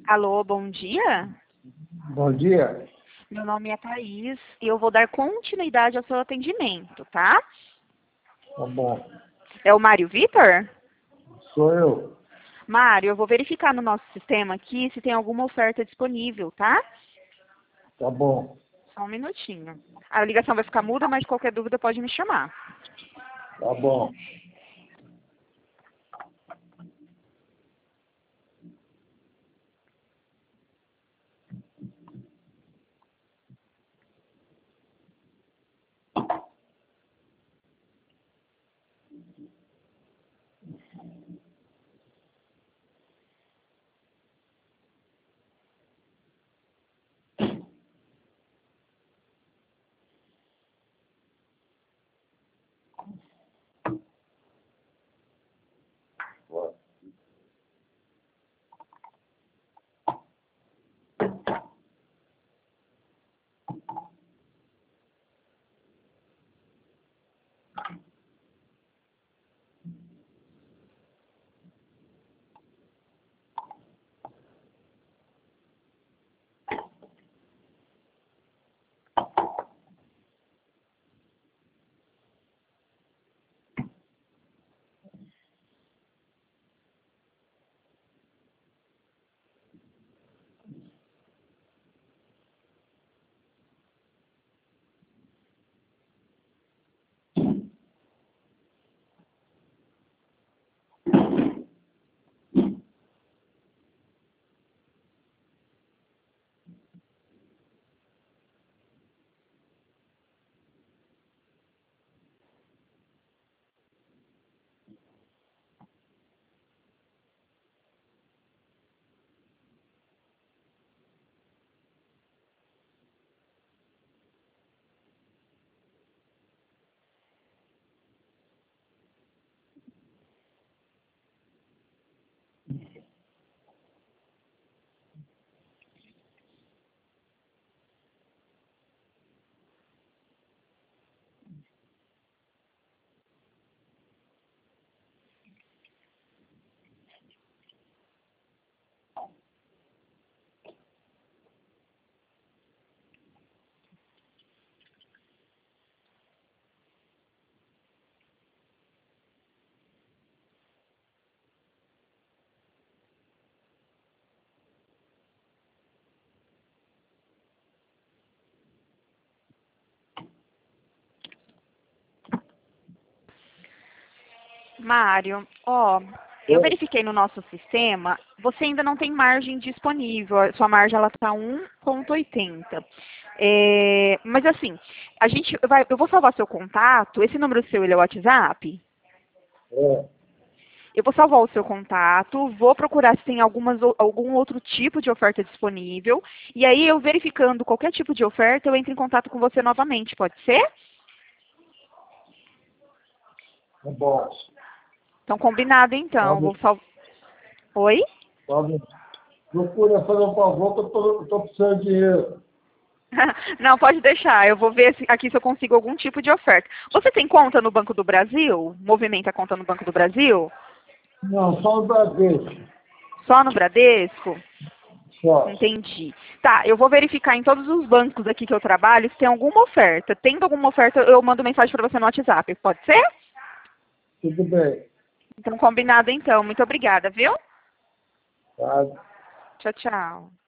Alô, bom dia. Bom dia. Meu nome é Thaís e eu vou dar continuidade ao seu atendimento, tá? Tá bom. É o Mário Vitor? Sou eu. Mário, eu vou verificar no nosso sistema aqui se tem alguma oferta disponível, tá? Tá bom. Só um minutinho. A ligação vai ficar muda, mas qualquer dúvida pode me chamar. Tá bom. Mário, ó, eu verifiquei no nosso sistema, você ainda não tem margem disponível, a sua margem ela está 1,80. Mas assim, eu vou salvar seu contato, esse número seu ele é o WhatsApp? É. Eu vou salvar o seu contato, vou procurar se tem algum outro tipo de oferta disponível, e aí eu verificando qualquer tipo de oferta, eu entro em contato com você novamente, pode ser? Tá bom. Então, combinado então. Pode, Oi? pode. Procura fazer um favor que eu tô precisando de dinheiro. Não, pode deixar. Eu vou ver aqui se eu consigo algum tipo de oferta. Você tem conta no Banco do Brasil? Movimenta a conta no Banco do Brasil? Não, só um Bradesco. Só no Bradesco? Só. Entendi. Tá, eu vou verificar em todos os bancos aqui que eu trabalho se tem alguma oferta. Tendo alguma oferta, eu mando mensagem para você no WhatsApp. Pode ser? Tudo bem. Então, combinado então. Muito obrigada, viu? Tá. Tchau, tchau.